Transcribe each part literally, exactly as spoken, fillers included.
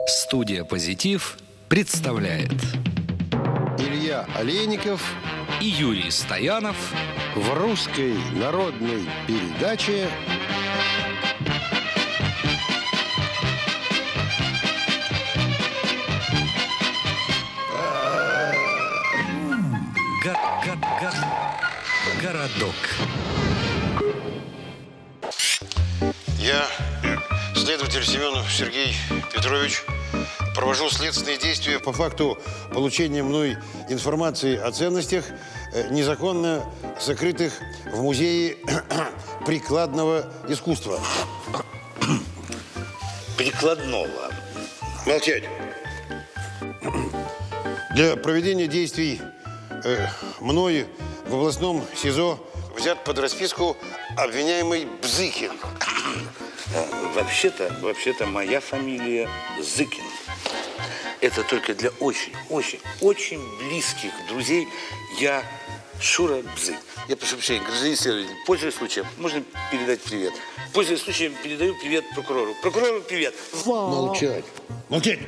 Студия «Позитив» представляет Илья Олейников и Юрий Стоянов в русской народной передаче «Городок». Я, следователь Семенов Сергей Петрович, провожу следственные действия по факту получения мной информации о ценностях, незаконно сокрытых в музее прикладного искусства. Прикладного. Молчать. Для проведения действий э, мной в областном СИЗО взят под расписку обвиняемый Бзыкин. Вообще-то, вообще-то моя фамилия Зыкин. Это только для очень, очень, очень близких друзей. Я Шура Бзык. Я прошу прощения, гражданин следователь, пользуясь случаем, можно передать привет. Пользуясь случаем, передаю привет прокурору. Прокурору привет. Молчать. Молчать.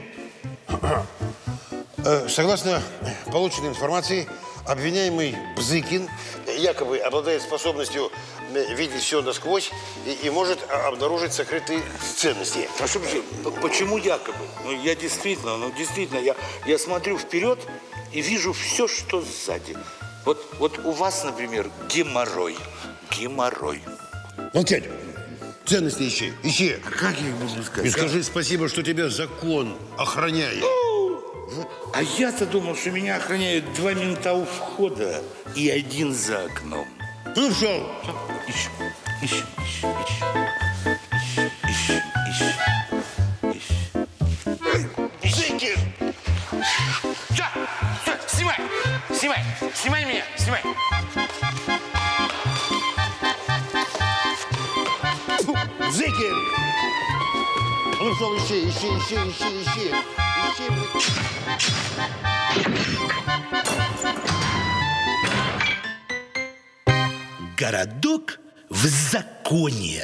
Согласно полученной информации, обвиняемый Бзыкин якобы обладает способностью видеть все насквозь и, и может обнаружить сокрытые ценности. Прошу прощения, почему якобы? Ну, я действительно, ну, действительно, я, я смотрю вперед и вижу все, что сзади. Вот, вот у вас, например, геморрой. Геморрой. Молчать. Ценности ищи. Ищи. А как я их буду искать? И скажи спасибо, что тебя закон охраняет. А я-то думал, что меня охраняют два мента у входа и один за окном. Ну, шел. Ищем, ищем, ищем, ищем, ищем, ищем, ищем. Зыкин! Все, все, снимай, снимай, снимай меня, снимай. Зыкин! Ну, шел, ищи, ищи, ищи, ищи, ищи. Ищи, Городок в законе.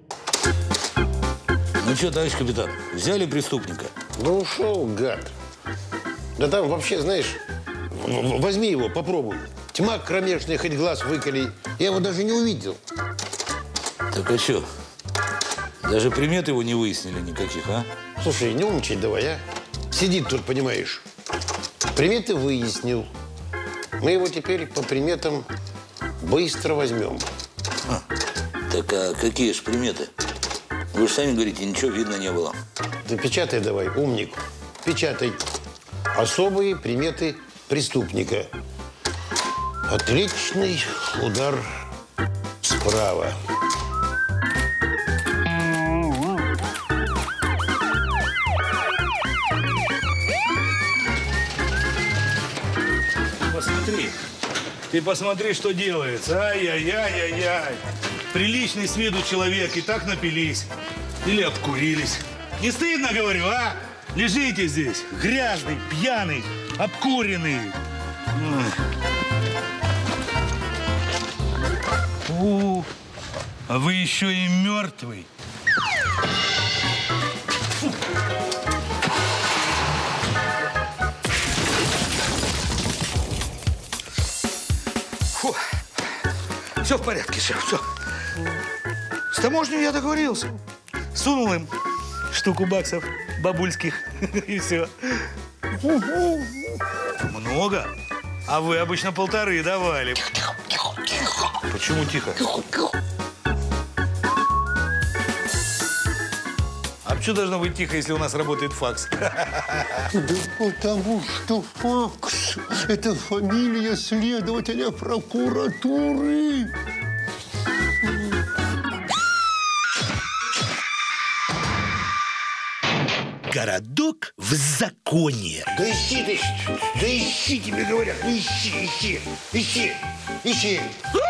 Ну что, товарищ капитан, взяли преступника? Да ушел, гад. Да там вообще, знаешь, возьми его, попробуй. Тьма кромешная, хоть глаз выколи. Я его даже не увидел. Так а что? Даже примет его не выяснили никаких, а? Слушай, не умничай давай, а? Сидит тут, понимаешь. Приметы выяснил. Мы его теперь по приметам быстро возьмем. А, так а какие ж приметы? Вы же сами говорите, ничего видно не было. Да печатай давай, умник. Печатай. Особые приметы преступника. Отличный удар справа. Посмотри. Ты посмотри, что делается. Ай-яй-яй-яй-яй. Приличный с виду человек, и так напились. Или обкурились. Не стыдно, говорю, а? Лежите здесь, грязный, пьяный, обкуренный. У, а вы еще и мертвый. Фу. Все в порядке, шеф, все. С таможней я договорился. Сунул им штуку баксов бабульских, и все. Много? А вы обычно полторы давали. Тихо, тихо, тихо. Почему тихо? Тихо, тихо. А почему должно быть тихо, если у нас работает факс? Да потому что факс – это фамилия следователя прокуратуры. Городок в законе. Да ищи ты, да ищи, тебе говорят, ну ищи, ищи, ищи, ищи.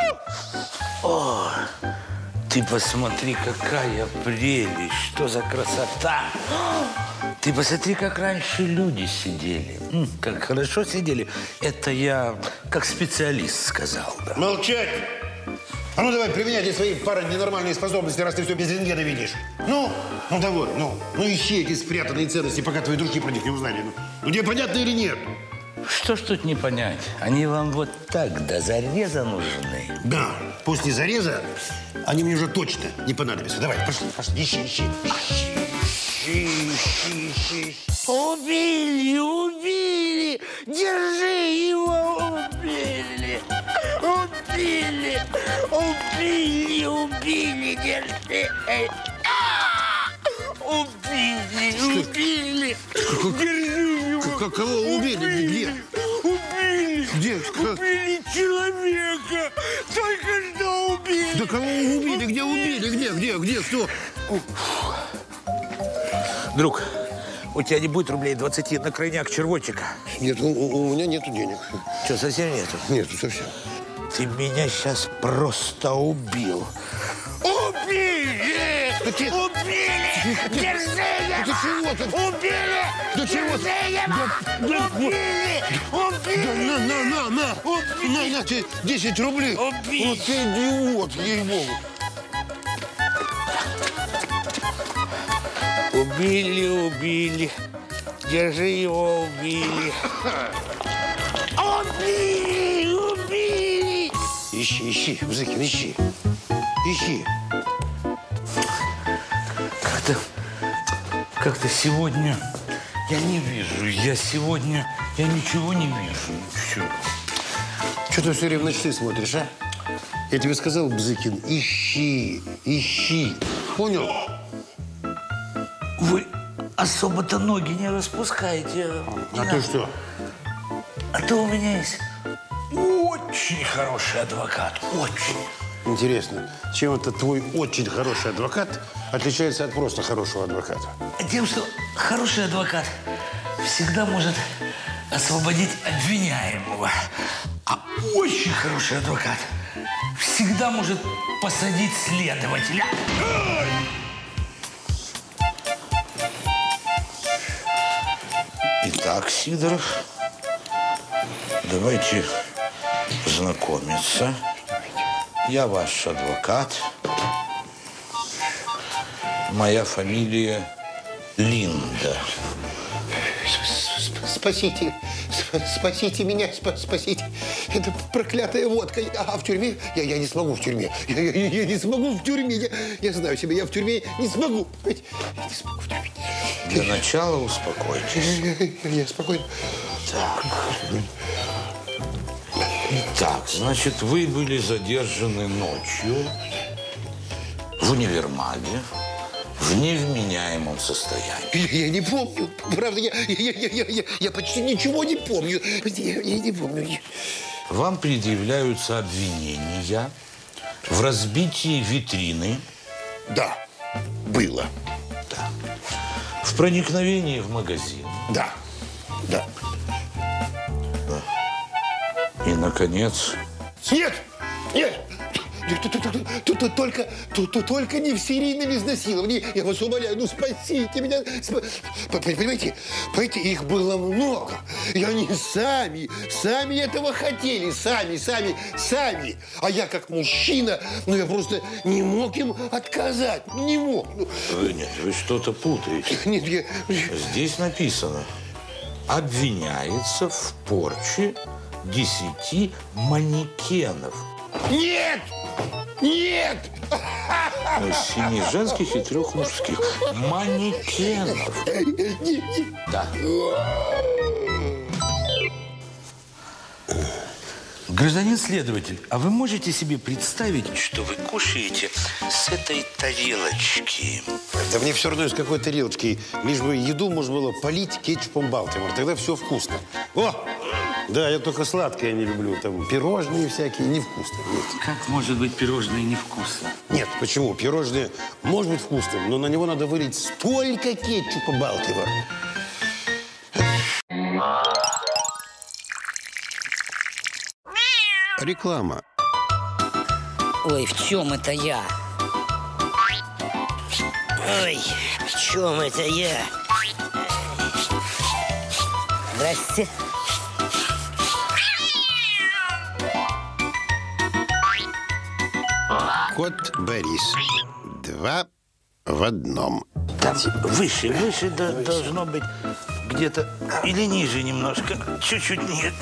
О, ты посмотри, какая прелесть, что за красота. Ты посмотри, как раньше люди сидели. М, как хорошо сидели. Это я как специалист сказал, да. Молчать. А ну давай, применяй эти свои параненормальные способности, раз ты все без рентгена видишь. Ну, ну давай, ну. Ну ищи эти спрятанные ценности, пока твои дружки про них не узнали. Ну, ну тебе понятно или нет? Что ж тут не понять? Они вам вот так до зареза нужны. Да, после зареза они мне уже точно не понадобятся. Давай, пошли, пошли, ищи, ищи. Ищи, ищи, ищи. Убили, убили! Держи его, убили! Убили! Убили, убили, держи! А! Убили, убили! Держи его! К- Кого убили? Где? Убили! Где? Убили человека! Только что убили! Да кого убили? Где убили? Где? Где? Где? Кто? Друг, у тебя не будет рублей двадцати на крайняк червотчика? Нет, у, у меня нету денег. Что, совсем нету? Нету совсем. Ты меня сейчас просто убил. Убили! Да ты- Убили! Держи его! Да чего ты? Убили! Да чего ты? Держи его! Да- Убили! Убили! Да на, на, на, на! На, на, тебе десять рублей! Убили! Вот ты идиот, ей-богу! Убили, убили. Держи его, убили. Убили, убили. Ищи, ищи, Бзыкин, ищи. Ищи. Как-то, как-то сегодня я не вижу. Я сегодня, я ничего не вижу. Все. Что ты все время на часы смотришь, а? Я тебе сказал, Бзыкин, ищи, ищи. Понял? Вы особо-то ноги не распускаете. А ты что? А то у меня есть очень хороший адвокат. Очень. Интересно, чем это твой очень хороший адвокат отличается от просто хорошего адвоката? Тем, что хороший адвокат всегда может освободить обвиняемого. А очень хороший адвокат всегда может посадить следователя. Итак, Сидоров, давайте знакомиться. Я ваш адвокат. Моя фамилия Линда. Спасите, сп- спасите меня, сп- спасите. Это проклятая водка. А в тюрьме? Я, я не смогу в тюрьме. Я, я- я не смогу в тюрьме. Я, я знаю себя, я в тюрьме не смогу. Я не смогу в тюрьме. Для начала успокойтесь. Я, я спокойно. Так. Итак, значит, вы были задержаны ночью в универмаге в невменяемом состоянии. Я, я не помню. Правда, я, я, я, я, я, я почти ничего не помню. Я, я не помню. Вам предъявляются обвинения в разбитии витрины. Да, было. Да. В проникновении в магазин. Да, да. И, наконец, Нет! Нет! Т- т- т- т- т- Только, т- т- только не в серийном изнасиловании. Я вас умоляю, ну спасите меня. Сп- П- Понимаете, понимаете, их было много. И они сами, сами этого хотели. Сами, сами, сами. А я как мужчина, ну я просто не мог им отказать. Не мог. Ну, вы, нет, вы что-то путаете. нет, я... Здесь написано: обвиняется в порче десяти манекенов. Нет! Нет! Из семи женских и трех мужских. Манекенов. Нет, нет. Да. Гражданин следователь, а вы можете себе представить, что вы кушаете с этой тарелочки? Да мне все равно из какой тарелочки. Лишь бы еду можно было полить кетчупом Балтимор. Тогда все вкусно. О! Да, я только сладкое не люблю. Там пирожные всякие невкусные. Нет. Как может быть пирожное невкусно? Нет, почему? Пирожные может быть вкусным, но на него надо вылить столько кетчупа Балтимор. Реклама. Ой, в чем это я? Ой, в чем это я? Здрасте. Кот Борис. Два в одном. Там выше, выше да, должно быть где-то или ниже немножко. Чуть-чуть ниже.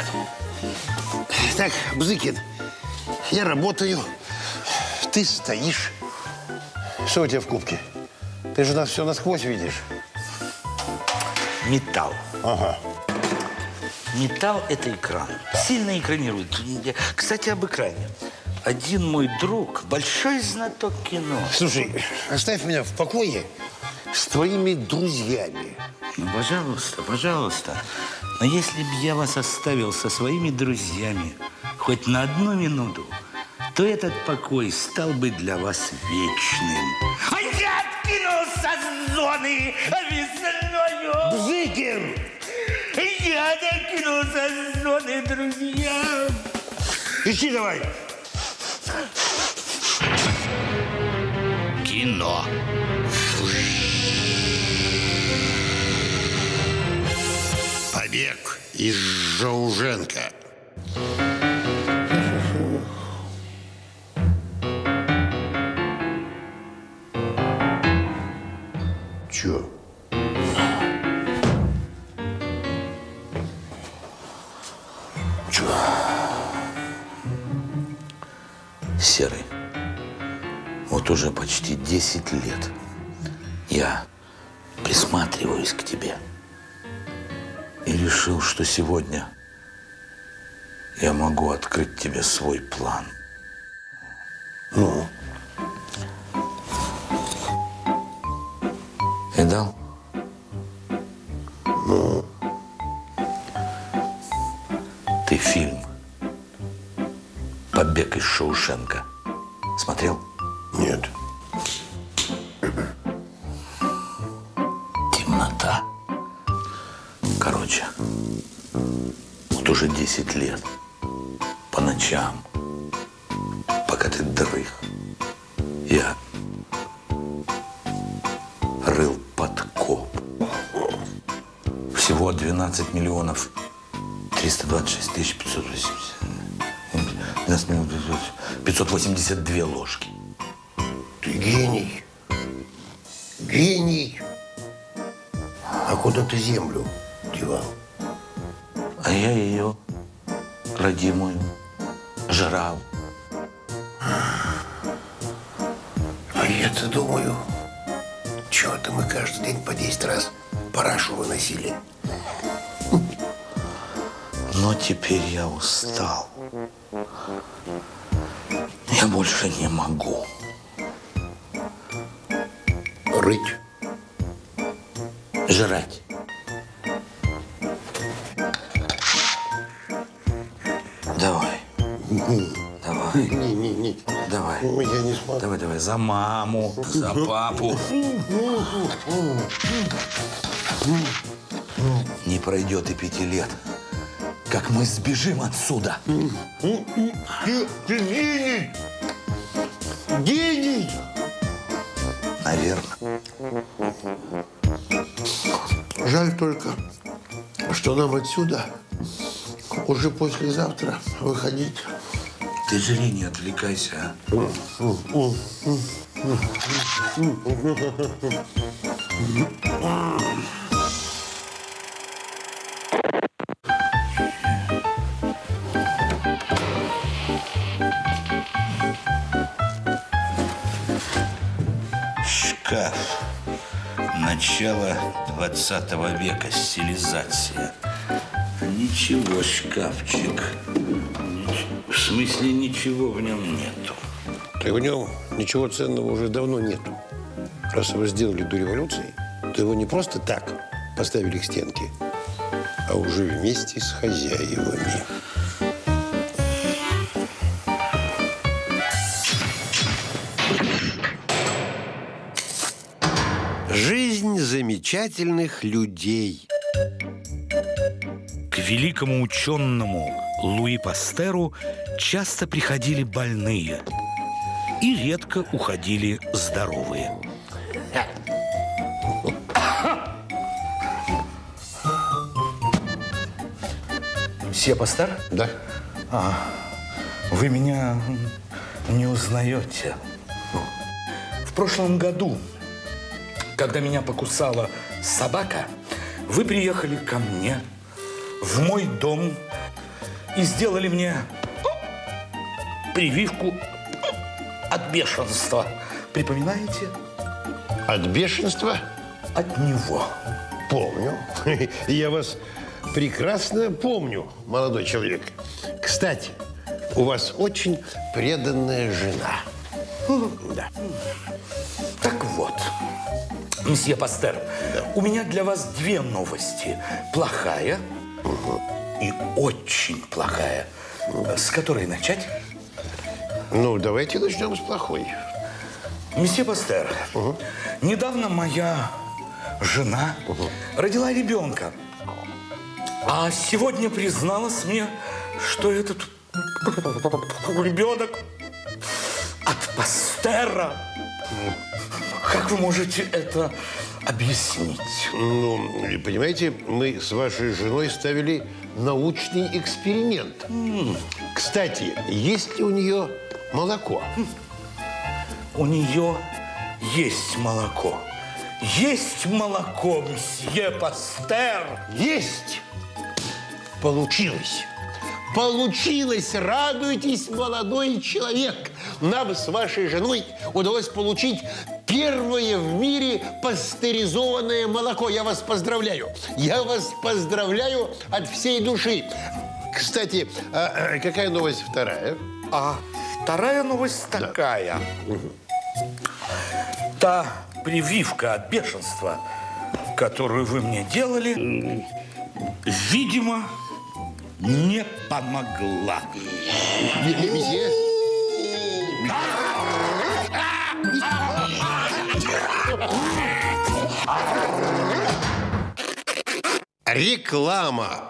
Так, Бзыкин, я работаю, ты стоишь. Что у тебя в кубке? Ты же нас все насквозь видишь. Металл. Ага. Металл – это экран. Сильно экранирует. Кстати, об экране. Один мой друг, большой знаток кино. Слушай, оставь меня в покое с твоими друзьями. Ну, пожалуйста, пожалуйста. Но если бы я вас оставил со своими друзьями хоть на одну минуту, то этот покой стал бы для вас вечным. А я откинулся с зоны весною. Бзыкин! Я откинулся с зоны, друзья. Ищи давай. Кино. Побег из Жауженко. Чё? Чё? Серый, вот уже почти десять лет я присматриваюсь к тебе и решил, что сегодня я могу открыть тебе свой план. Ну? Видал? Ну? Ты фильм «Побег из Шоушенка» смотрел? Нет. Темнота. Короче, вот уже десять лет по ночам, пока ты дрых, я рыл подкоп. Всего двенадцать миллионов триста двадцать шесть тысяч пятьсот восемьдесят. двенадцать миллионов пятьсот восемьдесят две ложки. Ты гений. Гений. А куда ты землю девал? А я ее, родимую, жрал. А я-то думаю, чего-то мы каждый день по десять раз парашу выносили. Но теперь я устал. Я больше не могу. Рыть. Жрать. Давай. Давай. Не, не, не. Давай. Я не смогу. Давай, давай. За маму, за папу. Не пройдет и пяти лет, как мы сбежим отсюда. Ты, ты гений! Гений! Наверное. Жаль только, что нам отсюда уже послезавтра выходить. Ты жри, не отвлекайся, а? Шкаф. Начало двадцатого века. Стилизация. Ничего, шкафчик. В смысле, ничего в нем нету. Так в нем ничего ценного уже давно нету. Раз его сделали до революции, то его не просто так поставили к стенке, а уже вместе с хозяевами. Жизнь замечательных людей. К великому ученому Луи Пастеру часто приходили больные и редко уходили здоровые. Мсье Пастер? Да. А, вы меня не узнаете. В прошлом году, когда меня покусала собака, вы приехали ко мне в мой дом и сделали мне прививку от бешенства. Припоминаете? От бешенства? От него. Помню. Я вас прекрасно помню, молодой человек. Кстати, у вас очень преданная жена. Да. Так вот, месье Пастер, Да. у меня для вас две новости. Плохая Угу. и очень плохая. С которой начать? Ну, давайте начнем с плохой. Месье Пастер, Угу. недавно моя жена Угу. родила ребенка. А сегодня призналась мне, что этот ребенок от Пастера. Как вы можете это объяснить? Ну, понимаете, мы с вашей женой ставили научный эксперимент. М. Кстати, есть ли у нее молоко? У нее есть молоко. Есть молоко, месье Пастер. Есть! Получилось! Получилось! Радуйтесь, молодой человек! Нам с вашей женой удалось получить первое в мире пастеризованное молоко. Я вас поздравляю! Я вас поздравляю от всей души! Кстати, а, а какая новость вторая? А вторая новость такая. Та прививка от бешенства, которую вы мне делали, видимо, не помогла. Месье? Реклама.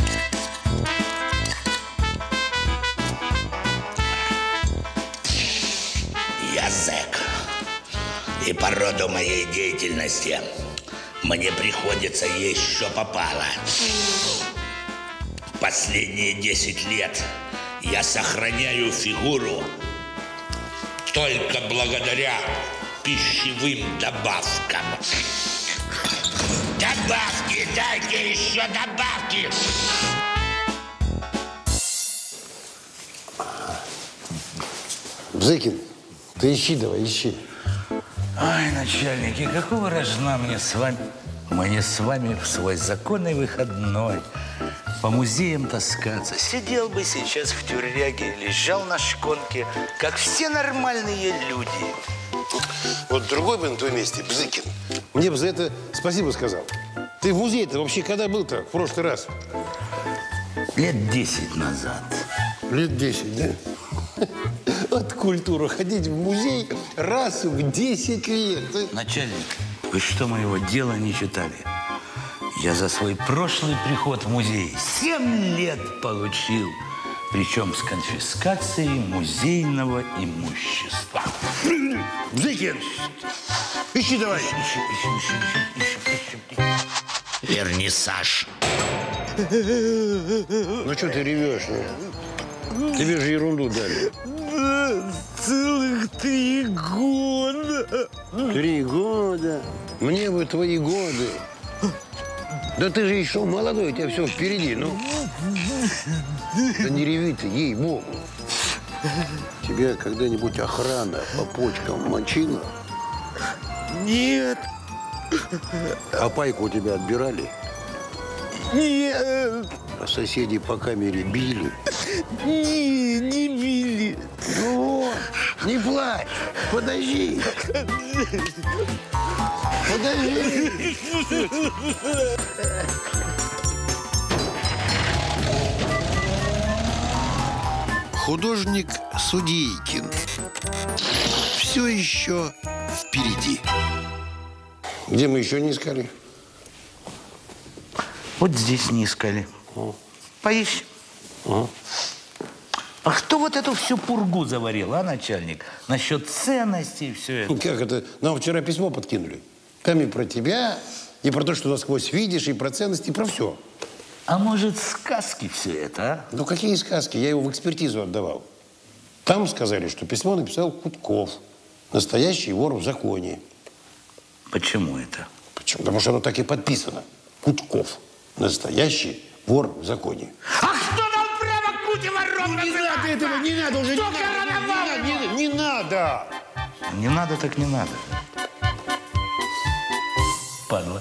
Я зэк. И по роду моей деятельности мне приходится есть, что попало. Последние десять лет я сохраняю фигуру только благодаря пищевым добавкам. Добавки, дайте еще добавки! Зыкин, ты ищи давай, ищи. Ай, начальники, какого рожна мне с вами... Мне с вами в свой законный выходной по музеям таскаться. Сидел бы сейчас в тюряге, лежал на шконке, как все нормальные люди. Вот другой бы на твоем месте, Бзыкин, мне бы за это спасибо сказал. Ты в музее-то вообще когда был-то в прошлый раз? Лет десять назад. Лет десять, да? Вот культура ходить в музей раз в десять лет. Начальник, вы что, моего дела не читали? Я за свой прошлый приход в музей семь лет получил. Причем с конфискацией музейного имущества. Бзыкин, ищи давай. Вернисаж. Ну что ты ревешь? Ну? Тебе же ерунду дали. Целых три года. Три года? Мне бы твои годы. Да ты же еще молодой, у тебя все впереди, ну. Да не реви ты, ей-богу. Тебя когда-нибудь охрана по почкам мочила? Нет. А пайку у тебя отбирали? Нет. А соседи по камере били? Не, не били. Ну, не плачь, подожди. Подожди. Художник Судейкин. Все еще впереди. Где мы еще не искали? Вот здесь не искали. О. Поищем. О. А кто вот эту всю пургу заварил, а, начальник? Насчет ценностей и все это. Как это? Нам вчера письмо подкинули. Там и про тебя, и про то, что насквозь видишь, и про ценности, и про все. А может, сказки все это, а? Ну, какие сказки? Я его в экспертизу отдавал. Там сказали, что письмо написал Кутков, настоящий вор в законе. Почему это? Почему? Потому что оно так и подписано. Кутков, настоящий вор в законе. А кто дал право Куте вором Не надо этого, не надо уже, не надо, не, не, не, не надо. Не надо, так не надо. Падла.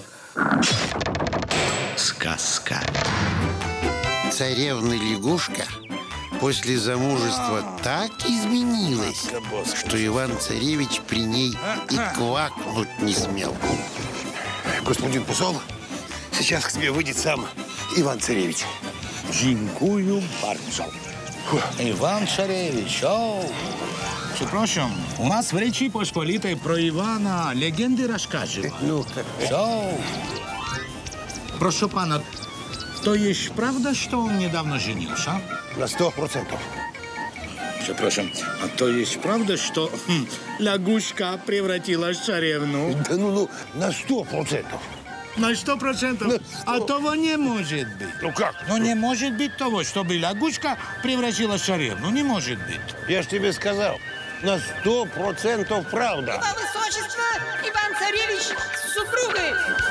Сказка. Царевна лягушка после замужества так изменилась, что Иван-царевич при ней и квакнуть не смел. Господин посол, сейчас к тебе выйдет сам Иван-царевич. Дзинькую bardzo. Иван-царевич, оу. Przepraszam, у нас в Речи Посполитой про Ивана легенды рассказывают. Ну, Оу. Прошу пана, то есть правда, что он недавно женился? на сто процентов. Przepraszam, а то есть правда, что хм, лягушка превратилась в царевну? Да ну, ну, на сто процентов. На сто процентов? А того не может быть. Ну как? Ну не может быть того, чтобы лягушка превратилась в царевну. Не может быть. Я ж тебе сказал, на сто процентов правда. Его высочество Иван-царевич с супругой.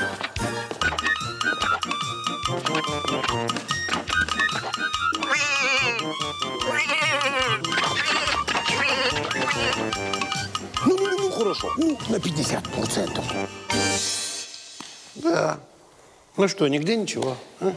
Ну, ну, ну, хорошо. Ну, на пятьдесят процентов. Да. Ну что, нигде ничего? А?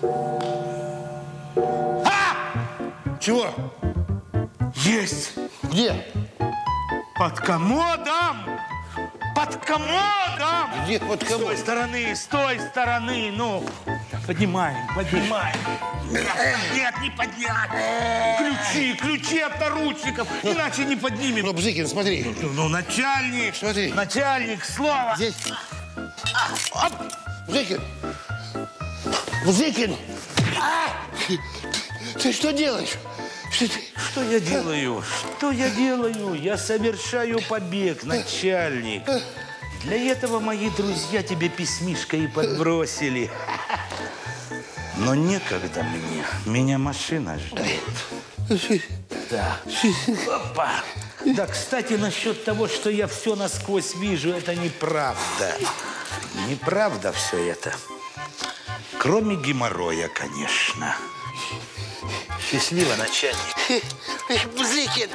А! Чего? Есть! Где? Под комодом! Под комодом! Где под С той комодом? стороны, с той стороны, ну. Поднимаем, поднимаем. Нет, не поднять. Ключи, ключи от наручников, иначе не поднимем. Ну, Бзыкин, смотри. Ну, ну, начальник, Смотри. начальник, слово. Здесь. Оп! Бзыкин! Бзыкин! А! Ты что делаешь? Что ты? Что я делаю? Что я делаю? Я совершаю побег, начальник. Для этого мои друзья тебе письмишко и подбросили. Но некогда мне. Меня машина ждет. Да. Опа. Да, кстати, насчет того, что я все насквозь вижу, это неправда. Неправда все это. Кроме геморроя, конечно. Счастливо, начальник. Бзыкин!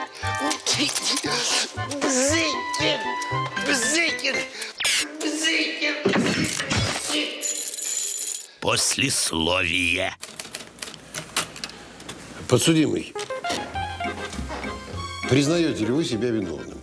Бзыкин! Бзыкин! Бзыкин! Послесловие. Подсудимый, признаете ли вы себя виновным?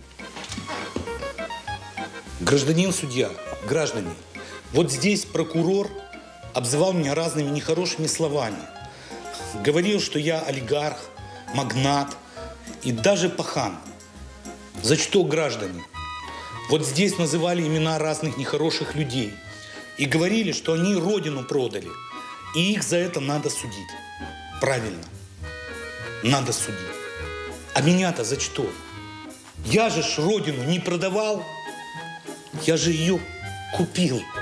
Гражданин судья, граждане, вот здесь прокурор обзывал меня разными нехорошими словами. Говорил, что я олигарх, магнат и даже пахан. За что, граждане? Вот здесь называли имена разных нехороших людей. И говорили, что они родину продали. И их за это надо судить. Правильно. Надо судить. А меня-то за что? Я же ж родину не продавал. Я же ее купил.